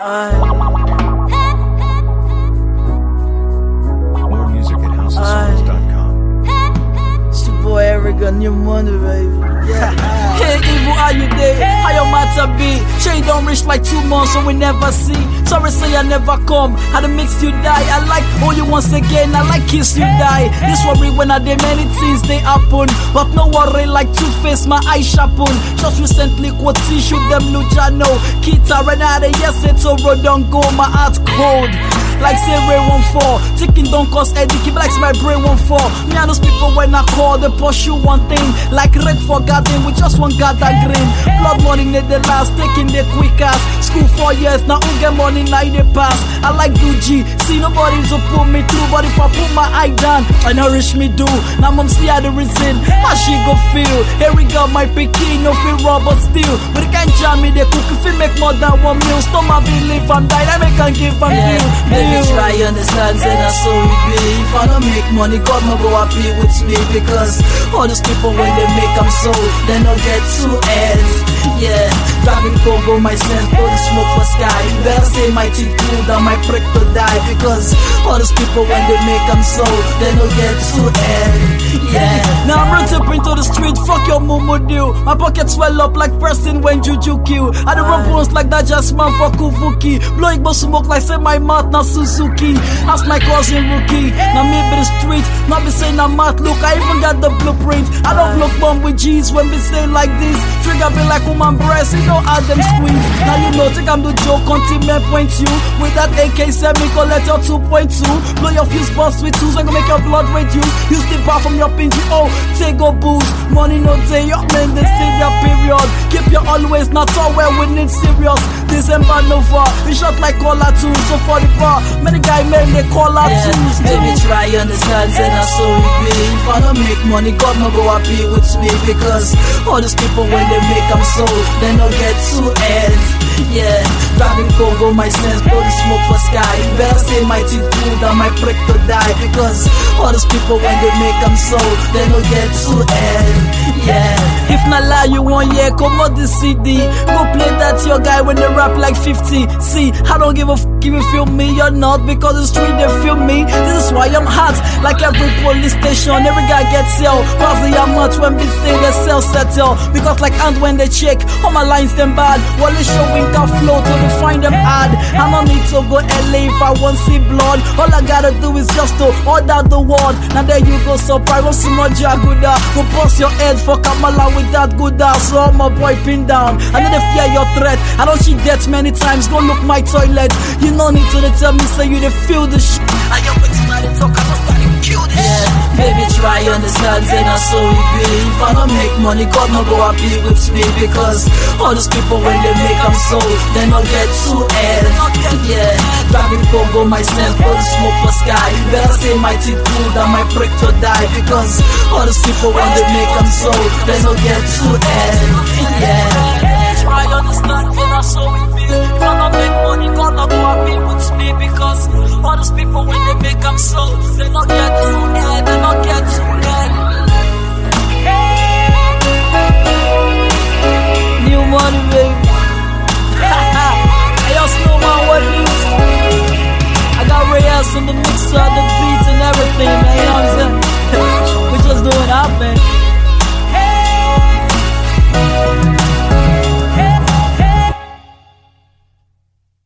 More music at housesongs.com. It's your boy Eric on your money, baby. Hey, evil, how you there? How your matter be? Sure you don't reach like 2 months, so we never see. Sorry, say I never come. How to mix you die? I like all you once again. I like kiss you die. This worry when I did many things they happen, but no worry like Two-Face, my eye sharpen. Just recently quote tissue them Lujano. Kita right now they yes it's over don't go. My heart cold. Like say Ray 14, ticking don't cause headache, keep like my brain 14. Me and those people when I call, they pursue one thing. Like red for garden, we just want gather green. Blood money need the last, taking the quick ass. School 4 years, now who get money, now they pass. I like do G, see nobody to pull me through. But if I put my eye down, I nourish me do. Now mom see how the reason, how she go feel. Here we got my picky, no feel raw but still. But it can't jam me, they cook if we make more than 1 meal. Stomach believe I'm dying, I make and give and deal. Try understand, and that's so it be. If I don't make money, God no go happy with me. Because all those people when they make them so, they don't get too ends. Yeah, driving Congo, my sense, blow the smoke for sky. Better say my teeth cool than my prick to die. Because all those people when they make them so, they don't get too ends. Yeah, now I'm running up into the street, fuck your mumu deal. My pockets swell up like person when Juju kill. I don't run bones like that just man for Kuvuki. Blowing but smoke like say my mouth now Suzuki. Ask my cousin Rookie. Now me be the street, not be saying I'm mad. Look, I even got the blueprint. I don't look bomb with G's when we say like this. Trigger be like woman breast, you know how them squeeze. Now you know, think I'm the joke, continue point you. With that AK semi collect your 2.2. Blow your fuse box with twos, when you make your blood reduce. You step out from your pinky, oh, take a boost. Money no day, your men they say their period. Keep your always not all where we need serious. December Nova, we shot like caller tools. So for the bar, many guys men they call out tools. Baby try understand, and I so it be. If I don't make money, God no go happy with me. Because all these people when they make them so, they don't get too ends. Yeah, driving Congo, my sense, blow the smoke for sky. Better say my teeth cool than my prick to die. Because all these people when they make them so, they don't get too ends. Yeah, if not lie you want yeah, come on the CD. Go play that your guy when they rap like 50. See, I don't give a f if you feel me or not. Because the street they feel me. This is why I'm hot. Like every police station, every guy gets sell. Probably how much when we say they sell settle. Because like and when they check, all my lines them bad. While they showing can flow till they find them hard. I don't need to go LA if I want see blood. All I gotta do is just to order the word. Now there you go, surprise. Want some more Jaguda? Go bust your head for Kamala with that good ass. So my boy pin down. I know they fear your threat. I don't see death many times. Go look my toilet. You no need to tell me say you they feel the shit. I am waiting to talk. I'm not starting to kill this shit. Baby try understand, and I so it be. If I don't make money, God no go happy with me. Because all those people when they make them so, they don't get too ends. Yeah, driving Congo, my sense, blow the smoke for sky. Better say my teeth cool than my prick to die. Because all those people when they make them so, they don't get too ends. Yeah, try understand.